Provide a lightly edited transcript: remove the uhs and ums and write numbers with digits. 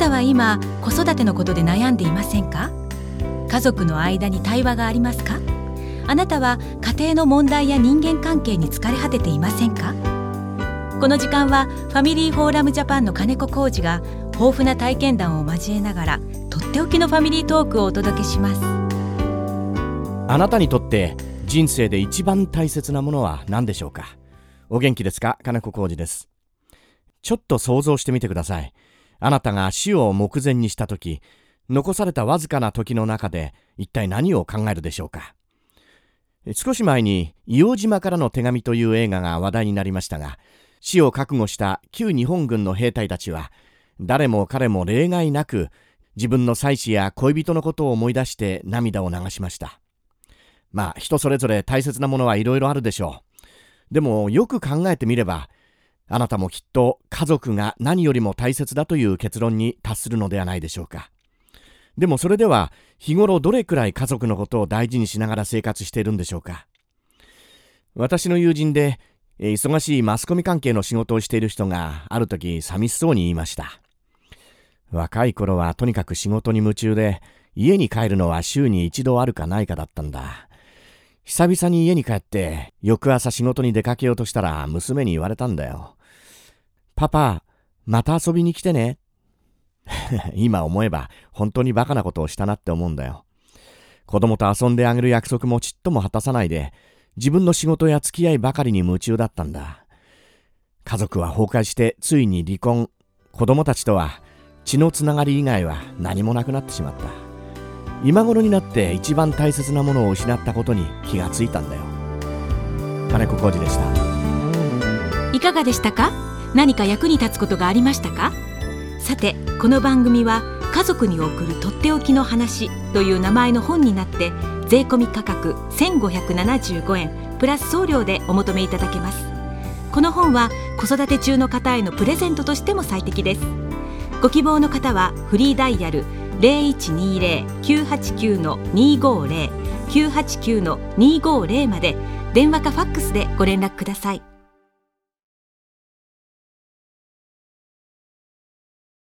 たは今子育てのことで悩んでいませんか？家族の間に対話がありますか？あなたは家庭の問題や人間関係に疲れ果てていませんか？この時間はファミリーフォーラムジャパンの金子浩二が豊富な体験談を交えながらとっておきのファミリートークをお届けします。 あなたにとって人生で一番大切なものは何でしょうか？お元気ですか？金子浩二です。ちょっと想像してみてください。あなたが死を目前にしたとき、残されたわずかな時の中で一体何を考えるでしょうか？少し前に硫黄島からの手紙という映画が話題になりましたが、死を覚悟した旧日本軍の兵隊たちは誰も彼も例外なく自分の妻子や恋人のことを思い出して涙を流しました。人それぞれ大切なものはいろいろあるでしょう。でもよく考えてみれば、あなたもきっと家族が何よりも大切だという結論に達するのではないでしょうか。でもそれでは日頃どれくらい家族のことを大事にしながら生活しているんでしょうか。私の友人で忙しいマスコミ関係の仕事をしている人がある時寂しそうに言いました。若い頃はとにかく仕事に夢中で、家に帰るのは週に一度あるかないかだったんだ。久々に家に帰って翌朝仕事に出かけようとしたら娘に言われたんだよ。パパ、また遊びに来てね。今思えば本当にバカなことをしたなって思うんだよ。子供と遊んであげる約束もちっとも果たさないで、自分の仕事や付き合いばかりに夢中だったんだ。家族は崩壊してついに離婚。子供たちとは血のつながり以外は何もなくなってしまった。今頃になって一番大切なものを失ったことに気がついたんだよ。金子浩二でした。 いかがでしたか？何か役に立つことがありましたか？さて、この番組は家族に送るとっておきの話という名前の本になって税込み価格1575円プラス送料でお求めいただけます。この本は子育て中の方へのプレゼントとしても最適です。ご希望の方はフリーダイヤル 0120-989-250 989-250まで電話かファックスでご連絡ください。